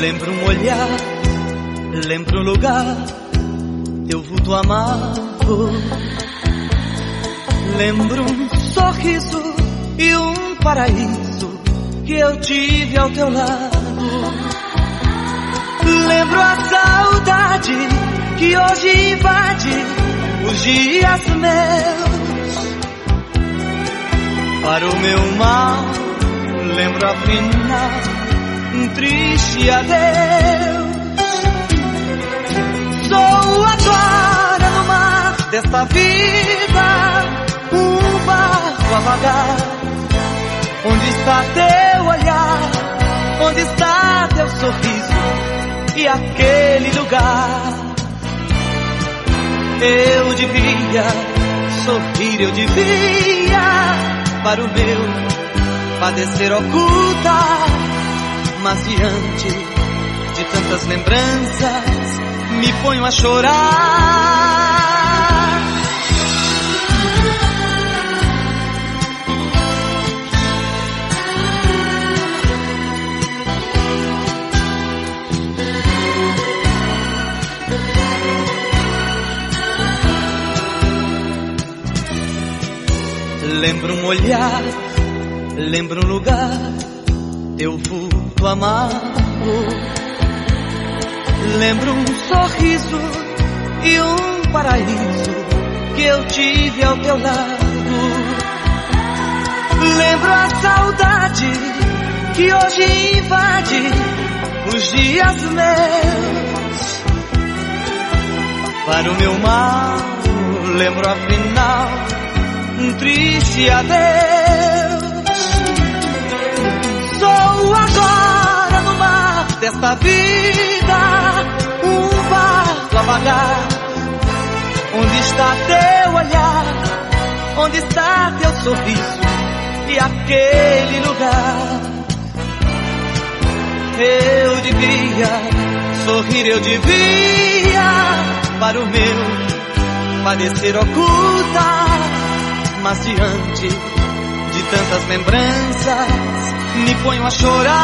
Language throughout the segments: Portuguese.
Lembro um olhar, lembro um lugar, teu vulto amargo. Lembro um sorriso e um paraíso que eu tive ao teu lado. Lembro a saudade que hoje invade os dias meus. Para o meu mal, lembro afinal um triste adeus. Sou agora no mar desta vida, um barco a vagar. Onde está teu olhar? Onde está teu sorriso? E aquele lugar? Eu devia sorrir, eu devia para o meu padecer ocultar. Mas diante de tantas lembranças me ponho a chorar. Lembro um olhar, lembro um lugar, teu vulto amargo. Lembro um sorriso e um paraíso que eu tive ao teu lado. Lembro a saudade que hoje invade os dias meus. Para o meu mal, lembro afinal um triste adeus. Sou agora no mar desta vida, um barco a vagar. Onde está teu olhar? Onde está teu sorriso? E aquele lugar? Eu devia sorrir, eu devia para o meu padecer ocultar. Mas diante de tantas lembranças me ponho a chorar.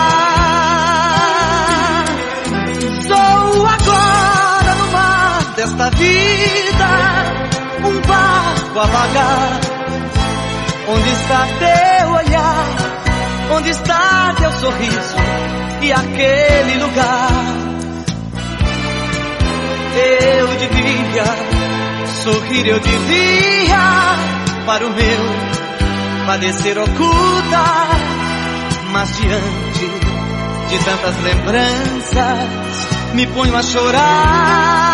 Sou agora no mar desta vida, um barco a vagar. Onde está teu olhar? Onde está teu sorriso? E aquele lugar? Eu devia sorrir, eu devia para o meu padecer ocultar. Mas diante de tantas lembranças me ponho a chorar.